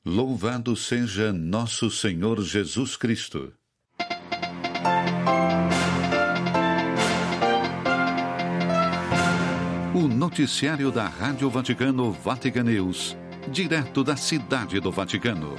Louvado seja nosso Senhor Jesus Cristo. O noticiário da Rádio Vaticano, Vatican News, direto da Cidade do Vaticano.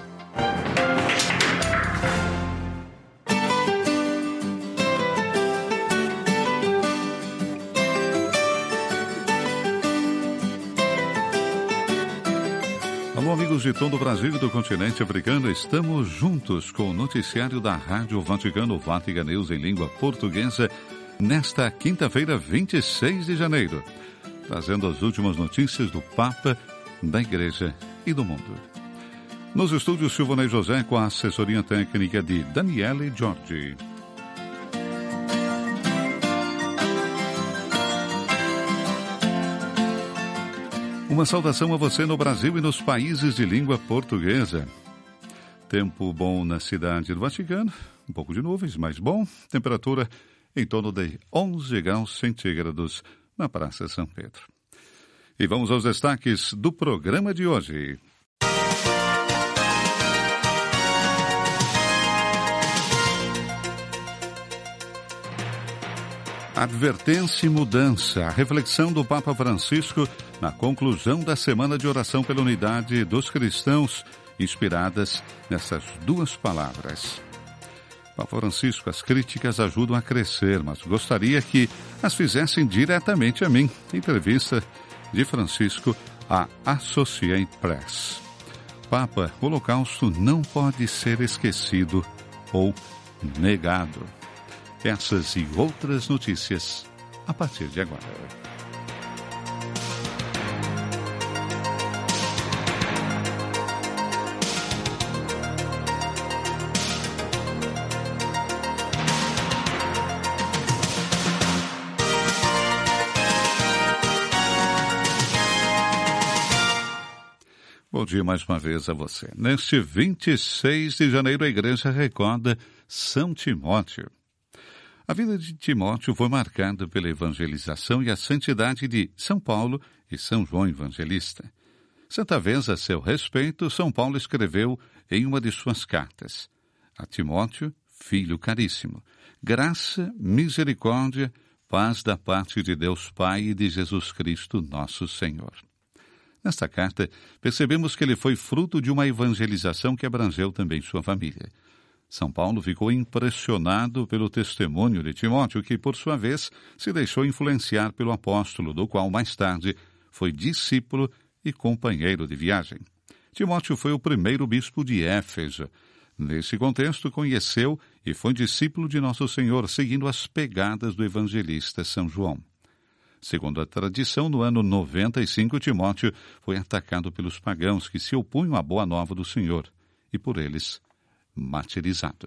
Alô, amigos de todo o Brasil e do continente africano, estamos juntos com o noticiário da Rádio Vaticano, Vatican News em língua portuguesa, nesta quinta-feira, 26 de janeiro, trazendo as últimas notícias do Papa, da Igreja e do mundo. Nos estúdios, Silvanei José com a assessoria técnica de Daniele Giorgi. Uma saudação a você no Brasil e nos países de língua portuguesa. Tempo bom na cidade do Vaticano, um pouco de nuvens, mas bom. Temperatura em torno de 11 graus centígrados na Praça São Pedro. E vamos aos destaques do programa de hoje. Advertência e mudança, a reflexão do Papa Francisco na conclusão da Semana de Oração pela Unidade dos Cristãos, inspiradas nessas duas palavras. Papa Francisco, as críticas ajudam a crescer, mas gostaria que as fizessem diretamente a mim. Entrevista de Francisco à Associated Press. Papa, o Holocausto não pode ser esquecido ou negado. Essas e outras notícias a partir de agora. Bom dia mais uma vez a você. Neste 26 de janeiro, a Igreja recorda São Timóteo. A vida de Timóteo foi marcada pela evangelização e a santidade de São Paulo e São João Evangelista. Certa vez, a seu respeito, São Paulo escreveu em uma de suas cartas: a Timóteo, filho caríssimo, graça, misericórdia, paz da parte de Deus Pai e de Jesus Cristo, nosso Senhor. Nesta carta, percebemos que ele foi fruto de uma evangelização que abrangeu também sua família. São Paulo ficou impressionado pelo testemunho de Timóteo, que, por sua vez, se deixou influenciar pelo apóstolo, do qual, mais tarde, foi discípulo e companheiro de viagem. Timóteo foi o primeiro bispo de Éfeso. Nesse contexto, conheceu e foi discípulo de Nosso Senhor, seguindo as pegadas do evangelista São João. Segundo a tradição, no ano 95, Timóteo foi atacado pelos pagãos que se opunham à boa nova do Senhor, e por eles martirizado.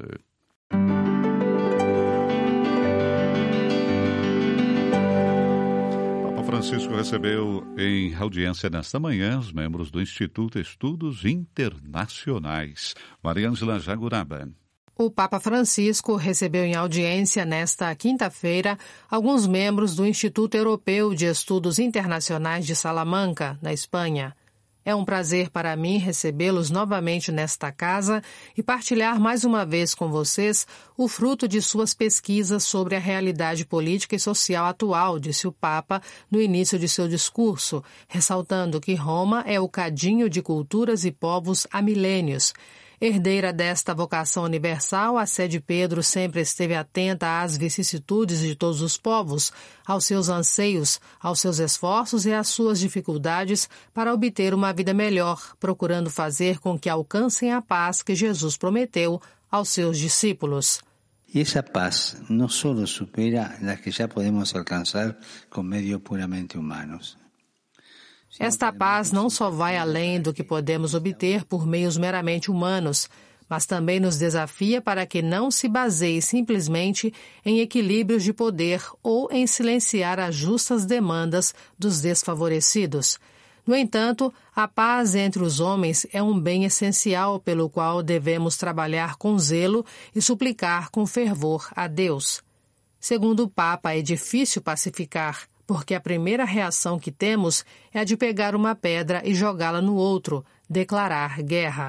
Papa Francisco recebeu em audiência nesta manhã os membros do Instituto Estudos Internacionais. Mariângela Jaguraba. O Papa Francisco recebeu em audiência nesta quinta-feira alguns membros do Instituto Europeu de Estudos Internacionais de Salamanca, na Espanha. É um prazer para mim recebê-los novamente nesta casa e partilhar mais uma vez com vocês o fruto de suas pesquisas sobre a realidade política e social atual, disse o Papa no início de seu discurso, ressaltando que Roma é o cadinho de culturas e povos há milênios. Herdeira desta vocação universal, a Sé de Pedro sempre esteve atenta às vicissitudes de todos os povos, aos seus anseios, aos seus esforços e às suas dificuldades para obter uma vida melhor, procurando fazer com que alcancem a paz que Jesus prometeu aos seus discípulos. E essa paz não só supera a que já podemos alcançar com meios puramente humanos. Esta paz não só vai além do que podemos obter por meios meramente humanos, mas também nos desafia para que não se baseie simplesmente em equilíbrios de poder ou em silenciar as justas demandas dos desfavorecidos. No entanto, a paz entre os homens é um bem essencial pelo qual devemos trabalhar com zelo e suplicar com fervor a Deus. Segundo o Papa, é difícil pacificar, porque a primeira reação que temos é a de pegar uma pedra e jogá-la no outro, declarar guerra.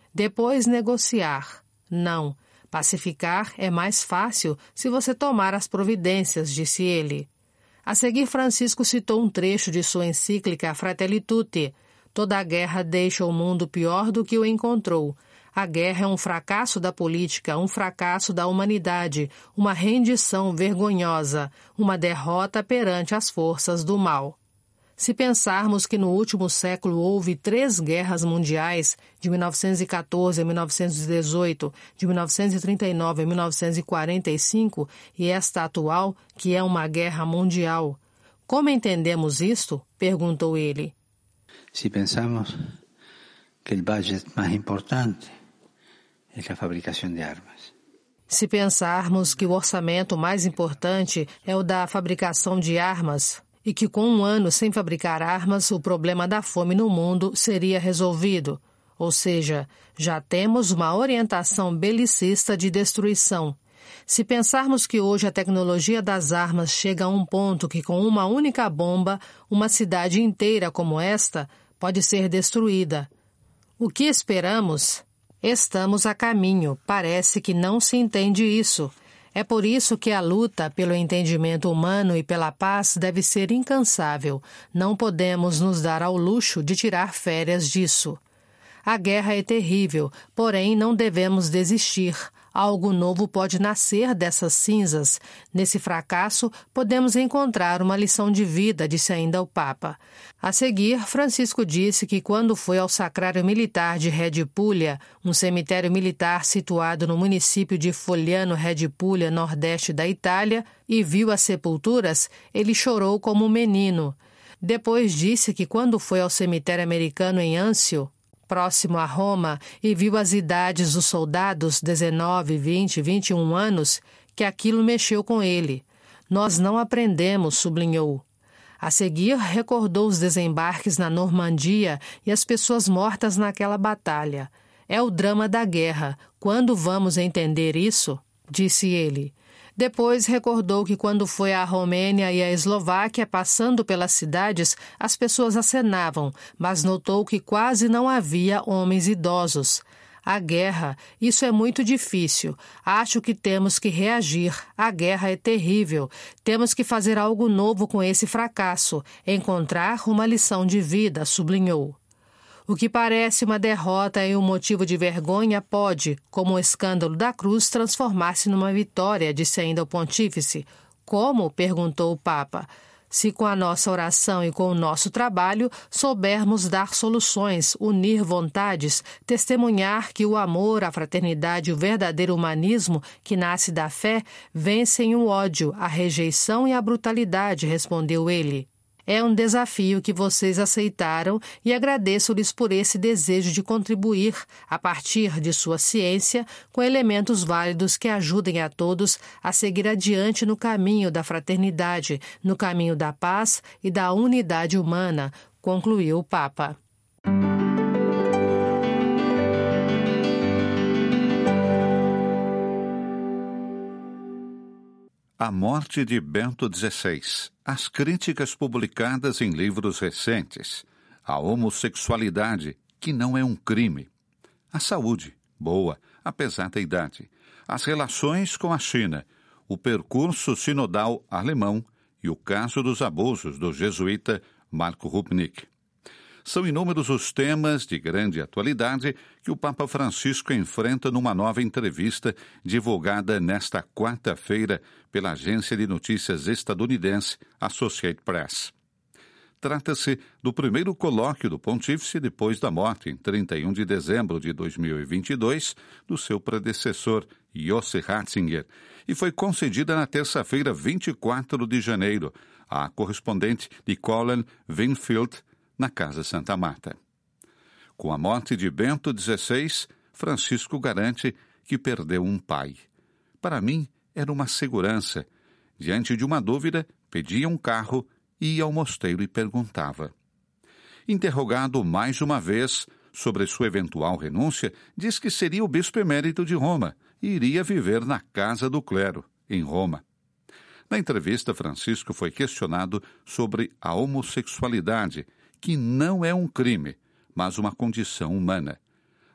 Depois negociar. Não. Pacificar é mais fácil se você tomar as providências, disse ele. A seguir, Francisco citou um trecho de sua encíclica Fratelli Tutti. Toda a guerra deixa o mundo pior do que o encontrou. A guerra é um fracasso da política, um fracasso da humanidade, uma rendição vergonhosa, uma derrota perante as forças do mal. Se pensarmos que no último século houve 3 guerras mundiais, de 1914 a 1918, de 1939 a 1945, e esta atual, que é uma guerra mundial. Como entendemos isto? Perguntou ele. Se pensamos que o budget mais importante é a fabricação de armas. Se pensarmos que o orçamento mais importante é o da fabricação de armas, e que com 1 ano sem fabricar armas, o problema da fome no mundo seria resolvido. Ou seja, já temos uma orientação belicista de destruição. Se pensarmos que hoje a tecnologia das armas chega a um ponto que com uma única bomba, uma cidade inteira como esta pode ser destruída. O que esperamos? Estamos a caminho. Parece que não se entende isso. É por isso que a luta pelo entendimento humano e pela paz deve ser incansável. Não podemos nos dar ao luxo de tirar férias disso. A guerra é terrível, porém não devemos desistir. Algo novo pode nascer dessas cinzas. Nesse fracasso, podemos encontrar uma lição de vida, disse ainda o Papa. A seguir, Francisco disse que quando foi ao Sacrário Militar de Reggio Puglia, um cemitério militar situado no município de Fogliano Reggio Puglia, nordeste da Itália, e viu as sepulturas, ele chorou como um menino. Depois disse que quando foi ao cemitério americano em Anzio, próximo a Roma, e viu as idades dos soldados, 19, 20, 21 anos, que aquilo mexeu com ele. Nós não aprendemos, sublinhou. A seguir, recordou os desembarques na Normandia e as pessoas mortas naquela batalha. É o drama da guerra. Quando vamos entender isso? Disse ele. Depois recordou que quando foi à Romênia e à Eslováquia, passando pelas cidades, as pessoas acenavam, mas notou que quase não havia homens idosos. A guerra, isso é muito difícil. Acho que temos que reagir. A guerra é terrível. Temos que fazer algo novo com esse fracasso, encontrar uma lição de vida, sublinhou. O que parece uma derrota e um motivo de vergonha pode, como o escândalo da cruz, transformar-se numa vitória, disse ainda o pontífice. Como? Perguntou o Papa. Se com a nossa oração e com o nosso trabalho soubermos dar soluções, unir vontades, testemunhar que o amor, a fraternidade e o verdadeiro humanismo que nasce da fé vencem o ódio, a rejeição e a brutalidade, respondeu ele. É um desafio que vocês aceitaram e agradeço-lhes por esse desejo de contribuir, a partir de sua ciência, com elementos válidos que ajudem a todos a seguir adiante no caminho da fraternidade, no caminho da paz e da unidade humana, concluiu o Papa. A morte de Bento XVI, as críticas publicadas em livros recentes, a homossexualidade, que não é um crime, a saúde, boa, apesar da idade, as relações com a China, o percurso sinodal alemão e o caso dos abusos do jesuíta Marco Rupnik. São inúmeros os temas de grande atualidade que o Papa Francisco enfrenta numa nova entrevista divulgada nesta quarta-feira pela agência de notícias estadunidense Associated Press. Trata-se do primeiro colóquio do pontífice depois da morte, em 31 de dezembro de 2022, do seu predecessor, José Ratzinger, e foi concedida na terça-feira, 24 de janeiro, à correspondente Nicole Winfield, na Casa Santa Marta. Com a morte de Bento XVI, Francisco garante que perdeu um pai. Para mim, era uma segurança. Diante de uma dúvida, pedia um carro, ia ao mosteiro e perguntava. Interrogado mais uma vez sobre sua eventual renúncia, diz que seria o bispo emérito de Roma e iria viver na Casa do Clero, em Roma. Na entrevista, Francisco foi questionado sobre a homossexualidade, que não é um crime, mas uma condição humana.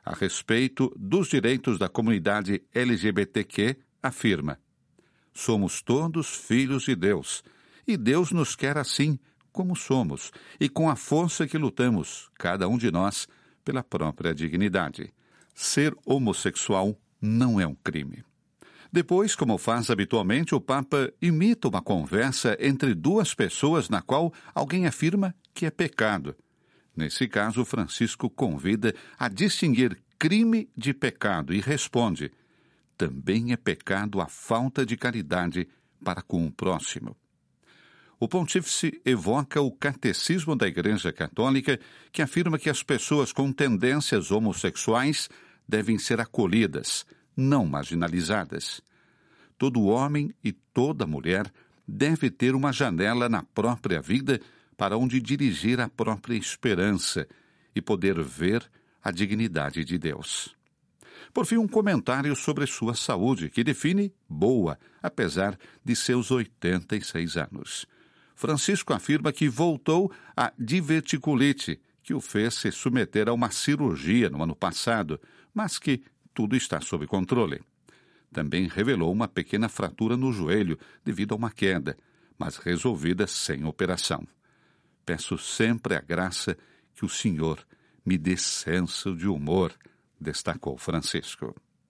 a respeito dos direitos da comunidade LGBTQ, afirma: somos todos filhos de Deus, e Deus nos quer assim como somos, e com a força que lutamos, cada um de nós, pela própria dignidade. Ser homossexual não é um crime. Depois, como faz habitualmente, o Papa imita uma conversa entre duas pessoas na qual alguém afirma que é pecado. Nesse caso, Francisco convida a distinguir crime de pecado e responde: também é pecado a falta de caridade para com o próximo. O pontífice evoca o catecismo da Igreja Católica, que afirma que as pessoas com tendências homossexuais devem ser acolhidas, não marginalizadas. Todo homem e toda mulher deve ter uma janela na própria vida para onde dirigir a própria esperança e poder ver a dignidade de Deus. Por fim, um comentário sobre sua saúde, que define boa, apesar de seus 86 anos. Francisco afirma que voltou a diverticulite, que o fez se submeter a uma cirurgia no ano passado, mas que tudo está sob controle. Também revelou uma pequena fratura no joelho devido a uma queda, mas resolvida sem operação. Peço sempre a graça que o Senhor me dê senso de humor, destacou Francisco.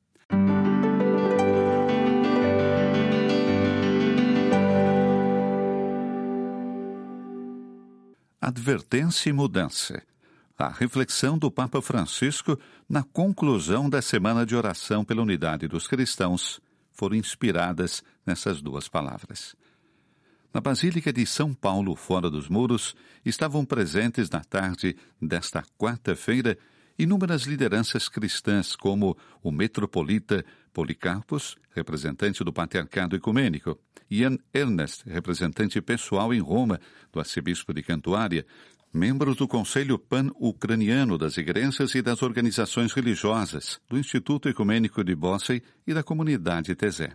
Advertência e mudança. A reflexão do Papa Francisco na conclusão da Semana de Oração pela Unidade dos Cristãos foram inspiradas nessas duas palavras. Na Basílica de São Paulo, fora dos muros, estavam presentes na tarde desta quarta-feira inúmeras lideranças cristãs, como o metropolita Policarpos, representante do Patriarcado Ecumênico, Ian Ernest, representante pessoal em Roma do arcebispo de Cantuária, membros do Conselho Pan-Ucraniano das Igrejas e das Organizações Religiosas, do Instituto Ecumênico de Bossey e da Comunidade Tezé.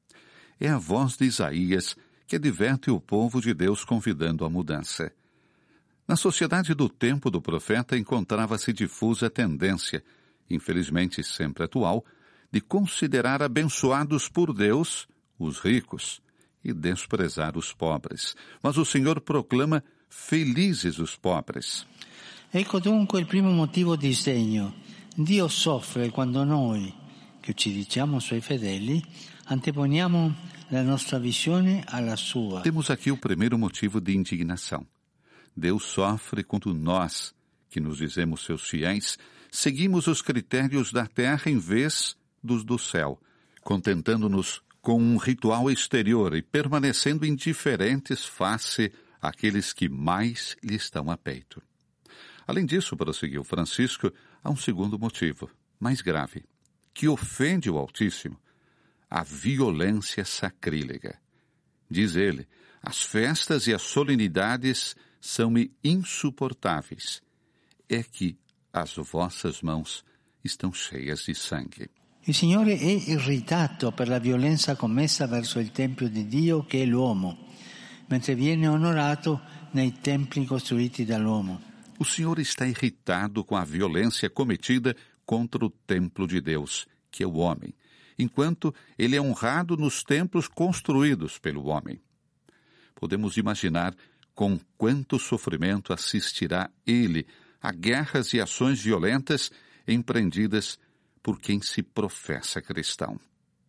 É a voz de Isaías que adverte o povo de Deus convidando à mudança. Na sociedade do tempo do profeta encontrava-se difusa a tendência, infelizmente sempre atual, de considerar abençoados por Deus os ricos e desprezar os pobres. Mas o Senhor proclama felizes os pobres. Ecco dunque il primo motivo di sdegno. Dio soffre quando noi, che ci diciamo suoi fedeli, anteponiamo la nostra visione alla sua. Temos aqui o primeiro motivo de indignação. Deus sofre quando nós, que nos dizemos seus fiéis, seguimos os critérios da terra em vez dos do céu, contentando-nos com um ritual exterior e permanecendo indiferentes face àqueles que mais lhe estão a peito. Além disso, prosseguiu Francisco, há um segundo motivo, mais grave, que ofende o Altíssimo: a violência sacrílega. Diz ele, as festas e as solenidades são-me insuportáveis. É que as vossas mãos estão cheias de sangue. Il Signore è irritato per la violenza commessa verso il Tempio di Dio che è l'uomo, mentre viene onorato nei templi costruiti dall'uomo. O Senhor está irritado com a violência cometida contra o templo de Deus, que é o homem, enquanto ele é honrado nos templos construídos pelo homem. Podemos imaginar com quanto sofrimento assistirá ele a guerras e ações violentas empreendidas por quem se professa cristão.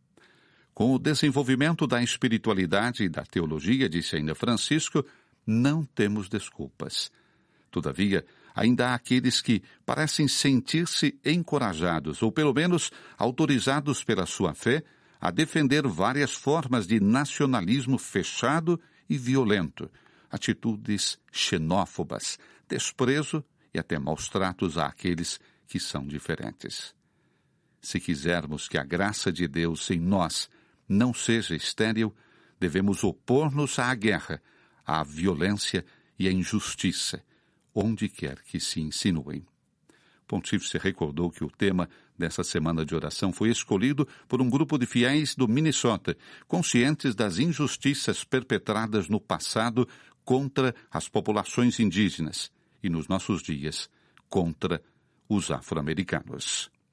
Com o desenvolvimento da espiritualidade e da teologia, disse ainda Francisco, não temos desculpas. Todavia, ainda há aqueles que parecem sentir-se encorajados, ou pelo menos autorizados pela sua fé, a defender várias formas de nacionalismo fechado e violento, atitudes xenófobas, desprezo e até maus tratos àqueles que são diferentes. Se quisermos que a graça de Deus em nós não seja estéril, devemos opor-nos à guerra, à violência e à injustiça, onde quer que se insinuem. O pontífice recordou que o tema dessa semana de oração foi escolhido por um grupo de fiéis do Minnesota, conscientes das injustiças perpetradas no passado contra as populações indígenas e, nos nossos dias, contra os afro-americanos.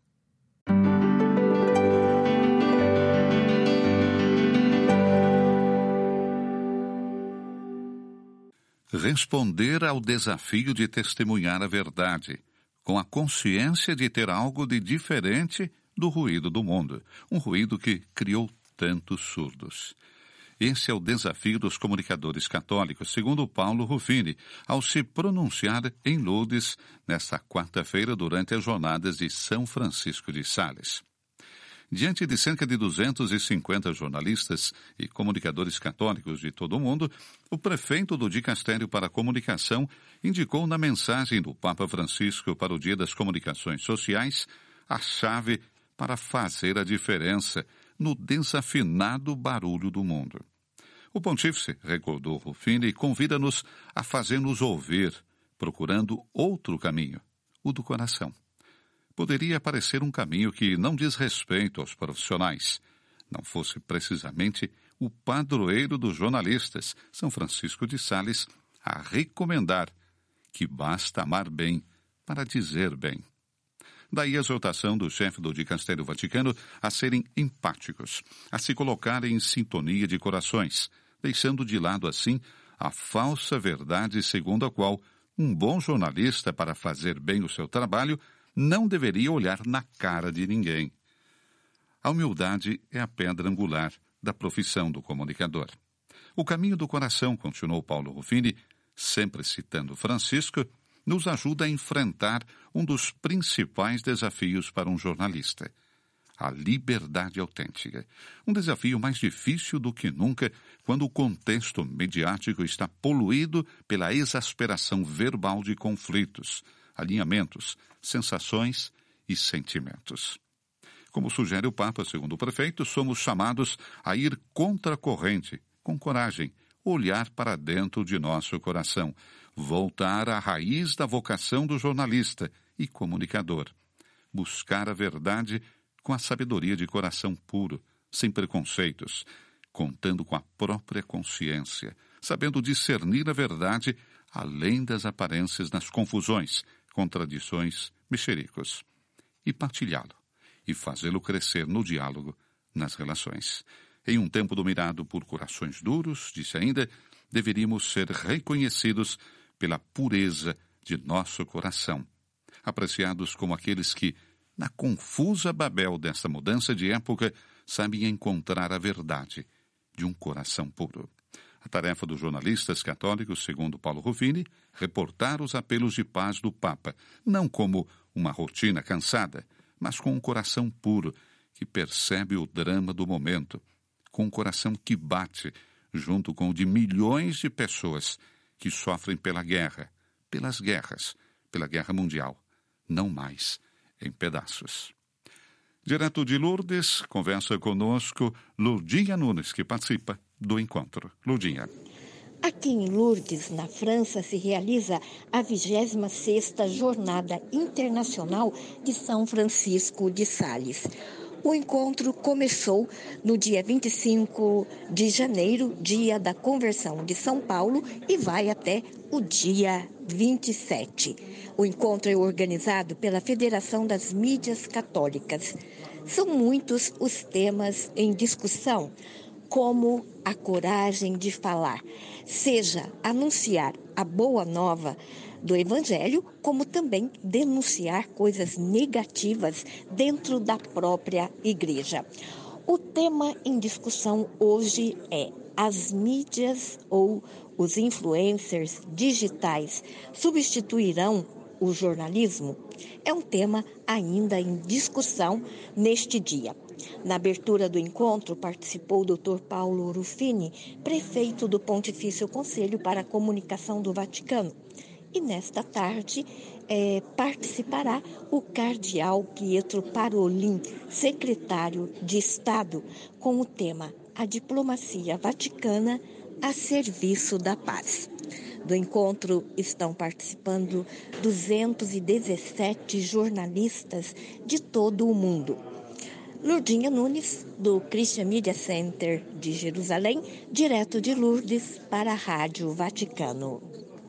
responder ao desafio de testemunhar a verdade, com a consciência de ter algo de diferente do ruído do mundo, um ruído que criou tantos surdos. Esse é o desafio dos comunicadores católicos, segundo Paulo Ruffini, ao se pronunciar em Lourdes nesta quarta-feira durante as jornadas de São Francisco de Sales. Diante de cerca de 250 jornalistas e comunicadores católicos de todo o mundo, o prefeito do Dicastério para a Comunicação indicou na mensagem do Papa Francisco para o Dia das Comunicações Sociais a chave para fazer a diferença no desafinado barulho do mundo. O pontífice, recordou Ruffini, convida-nos a fazer-nos ouvir, procurando outro caminho, o do coração. Poderia parecer um caminho que não diz respeito aos profissionais, não fosse precisamente o padroeiro dos jornalistas, São Francisco de Sales, a recomendar que basta amar bem para dizer bem. Daí a exortação do chefe do Dicastério Vaticano a serem empáticos, a se colocarem em sintonia de corações, deixando de lado assim a falsa verdade segundo a qual um bom jornalista, para fazer bem o seu trabalho, não deveria olhar na cara de ninguém. A humildade é a pedra angular da profissão do comunicador. O caminho do coração, continuou Paulo Ruffini, sempre citando Francisco, nos ajuda a enfrentar um dos principais desafios para um jornalista: a liberdade autêntica. Um desafio mais difícil do que nunca quando o contexto mediático está poluído pela exasperação verbal de conflitos, alinhamentos, sensações e sentimentos. Como sugere o Papa, segundo o prefeito, somos chamados a ir contra a corrente, com coragem, olhar para dentro de nosso coração, voltar à raiz da vocação do jornalista e comunicador, buscar a verdade com a sabedoria de coração puro, sem preconceitos, contando com a própria consciência, sabendo discernir a verdade além das aparências nas confusões, contradições, mexericos, e partilhá-lo, e fazê-lo crescer no diálogo, nas relações. Em um tempo dominado por corações duros, disse ainda, deveríamos ser reconhecidos pela pureza de nosso coração, apreciados como aqueles que, na confusa Babel desta mudança de época, sabem encontrar a verdade de um coração puro. A tarefa dos jornalistas católicos, segundo Paulo Ruffini, reportar os apelos de paz do Papa, não como uma rotina cansada, mas com um coração puro, que percebe o drama do momento, com um coração que bate junto com o de milhões de pessoas que sofrem pela guerra, pelas guerras, pela guerra mundial, não mais em pedaços. Direto de Lourdes, conversa conosco Lourdinha Nunes, que participa do encontro. Lourdinha. Aqui em Lourdes, na França, se realiza a 26ª Jornada Internacional de São Francisco de Sales. O encontro começou no dia 25 de janeiro, dia da conversão de São Paulo, e vai até o dia 27. O encontro é organizado pela Federação das Mídias Católicas. São muitos os temas em discussão, como a coragem de falar, seja anunciar a boa nova do Evangelho, como também denunciar coisas negativas dentro da própria igreja. O tema em discussão hoje é: as mídias ou os influencers digitais substituirão o jornalismo? É um tema ainda em discussão neste dia. Na abertura do encontro participou o Dr. Paulo Ruffini, prefeito do Pontifício Conselho para a Comunicação do Vaticano. E nesta tarde participará o cardeal Pietro Parolin, secretário de Estado, com o tema A Diplomacia Vaticana a Serviço da Paz. Do encontro estão participando 217 jornalistas de todo o mundo. Lourdinha Nunes, do Christian Media Center de Jerusalém, direto de Lourdes para a Rádio Vaticano.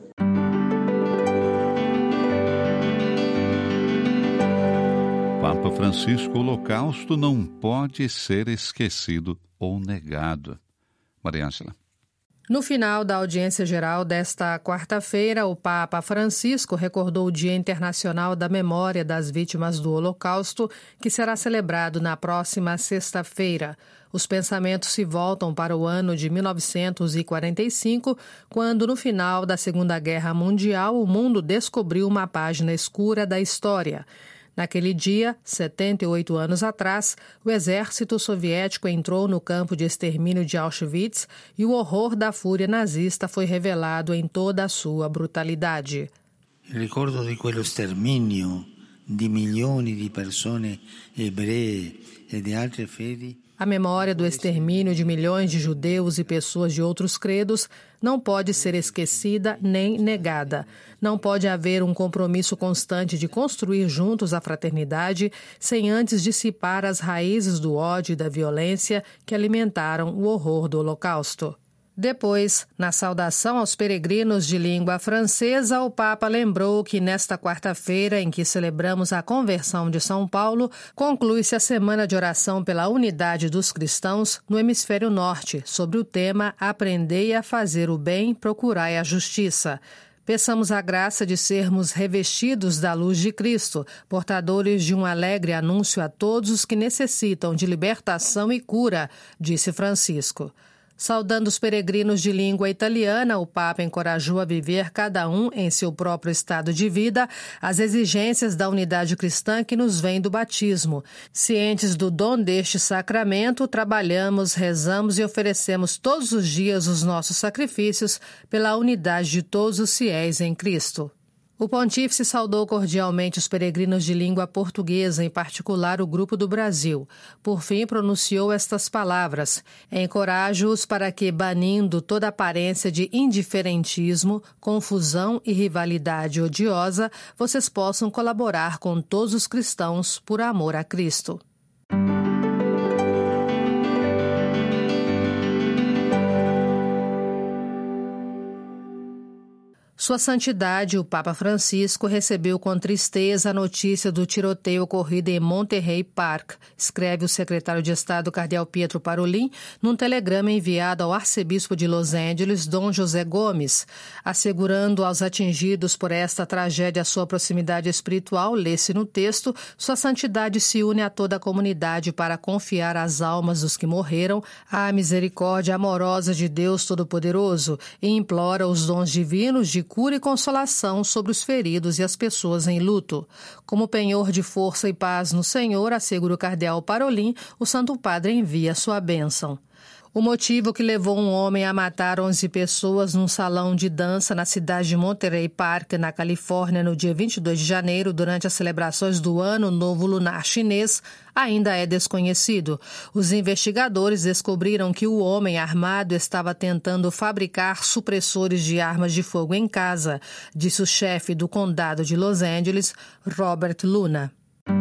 Papa Francisco, o Holocausto não pode ser esquecido ou negado. Maria Ângela. No final da audiência geral desta quarta-feira, o Papa Francisco recordou o Dia Internacional da Memória das Vítimas do Holocausto, que será celebrado na próxima sexta-feira. Os pensamentos se voltam para o ano de 1945, quando, no final da Segunda Guerra Mundial, o mundo descobriu uma página escura da história. Naquele dia, 78 anos atrás, o exército soviético entrou no campo de extermínio de Auschwitz e o horror da fúria nazista foi revelado em toda a sua brutalidade. Ricordo di quello sterminio di milioni di persone ebree e di altre fedi. A memória do extermínio de milhões de judeus e pessoas de outros credos não pode ser esquecida nem negada. Não pode haver um compromisso constante de construir juntos a fraternidade sem antes dissipar as raízes do ódio e da violência que alimentaram o horror do Holocausto. Depois, na saudação aos peregrinos de língua francesa, o Papa lembrou que nesta quarta-feira, em que celebramos a conversão de São Paulo, conclui-se a Semana de Oração pela Unidade dos Cristãos no Hemisfério Norte, sobre o tema Aprendei a fazer o bem, procurai a justiça. Peçamos a graça de sermos revestidos da luz de Cristo, portadores de um alegre anúncio a todos os que necessitam de libertação e cura, disse Francisco. Saudando os peregrinos de língua italiana, o Papa encorajou a viver cada um em seu próprio estado de vida as exigências da unidade cristã que nos vem do batismo. Cientes do dom deste sacramento, trabalhamos, rezamos e oferecemos todos os dias os nossos sacrifícios pela unidade de todos os fiéis em Cristo. O pontífice saudou cordialmente os peregrinos de língua portuguesa, em particular o Grupo do Brasil. Por fim, pronunciou estas palavras: encorajo-os para que, banindo toda aparência de indiferentismo, confusão e rivalidade odiosa, vocês possam colaborar com todos os cristãos por amor a Cristo. Sua Santidade, o Papa Francisco, recebeu com tristeza a notícia do tiroteio ocorrido em Monterey Park, escreve o secretário de Estado Cardeal Pietro Parolin num telegrama enviado ao arcebispo de Los Angeles, Dom José Gomes. Assegurando aos atingidos por esta tragédia a sua proximidade espiritual, lê-se no texto, Sua Santidade se une a toda a comunidade para confiar as almas dos que morreram à misericórdia amorosa de Deus Todo-Poderoso e implora os dons divinos de cura e consolação sobre os feridos e as pessoas em luto. Como penhor de força e paz no Senhor, assegura o cardeal Parolin, o Santo Padre envia sua bênção. O motivo que levou um homem a matar 11 pessoas num salão de dança na cidade de Monterey Park, na Califórnia, no dia 22 de janeiro, durante as celebrações do Ano Novo Lunar Chinês, ainda é desconhecido. Os investigadores descobriram que o homem armado estava tentando fabricar supressores de armas de fogo em casa, disse o chefe do condado de Los Angeles, Robert Luna.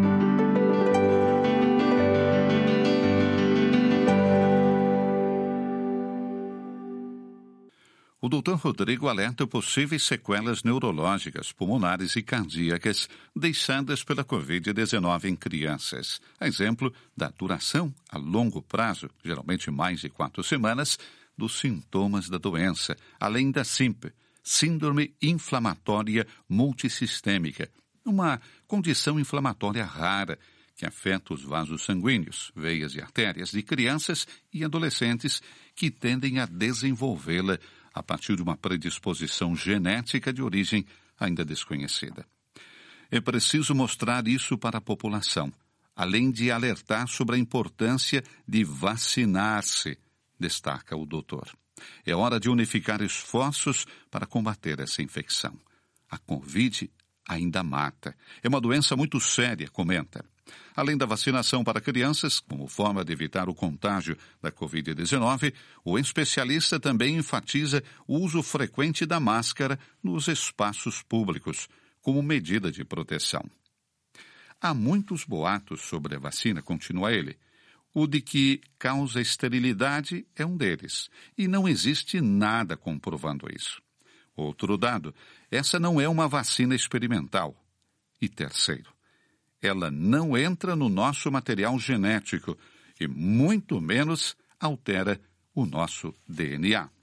O Dr. Rodrigo alerta possíveis sequelas neurológicas, pulmonares e cardíacas deixadas pela Covid-19 em crianças. A exemplo da duração a longo prazo, geralmente mais de 4 semanas, dos sintomas da doença, além da SIMP, Síndrome Inflamatória Multissistêmica, uma condição inflamatória rara que afeta os vasos sanguíneos, veias e artérias de crianças e adolescentes que tendem a desenvolvê-la a partir de uma predisposição genética de origem ainda desconhecida. É preciso mostrar isso para a população, além de alertar sobre a importância de vacinar-se, destaca o doutor. É hora de unificar esforços para combater essa infecção. A Covid ainda mata. É uma doença muito séria, comenta. Além da vacinação para crianças, como forma de evitar o contágio da Covid-19, o especialista também enfatiza o uso frequente da máscara nos espaços públicos, como medida de proteção. Há muitos boatos sobre a vacina, continua ele. O de que causa esterilidade é um deles, e não existe nada comprovando isso. Outro dado, essa não é uma vacina experimental. E terceiro, ela não entra no nosso material genético e muito menos altera o nosso DNA.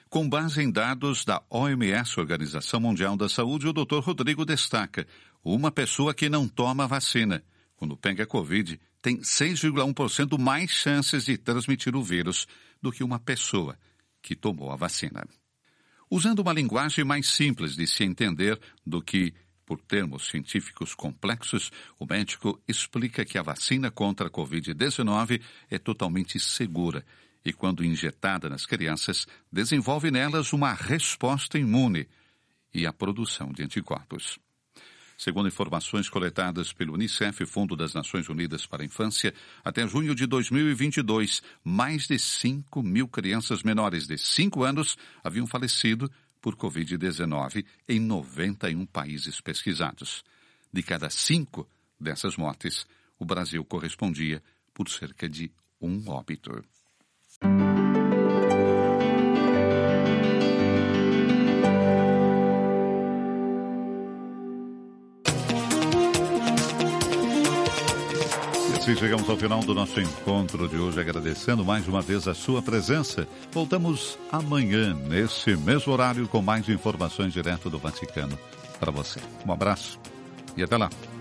Com base em dados da OMS, Organização Mundial da Saúde, o Dr. Rodrigo destaca: uma pessoa que não toma vacina, quando pega Covid, tem 6,1% mais chances de transmitir o vírus do que uma pessoa que tomou a vacina. Usando uma linguagem mais simples de se entender do que por termos científicos complexos, o médico explica que a vacina contra a Covid-19 é totalmente segura e, quando injetada nas crianças, desenvolve nelas uma resposta imune e a produção de anticorpos. Segundo informações coletadas pelo Unicef, Fundo das Nações Unidas para a Infância, até junho de 2022, mais de 5 mil crianças menores de 5 anos haviam falecido por Covid-19 em 91 países pesquisados. De cada 5 dessas mortes, o Brasil correspondia por cerca de 1 óbito. Assim chegamos ao final do nosso encontro de hoje, agradecendo mais uma vez a sua presença. Voltamos amanhã, nesse mesmo horário, com mais informações direto do Vaticano para você. Um abraço e até lá.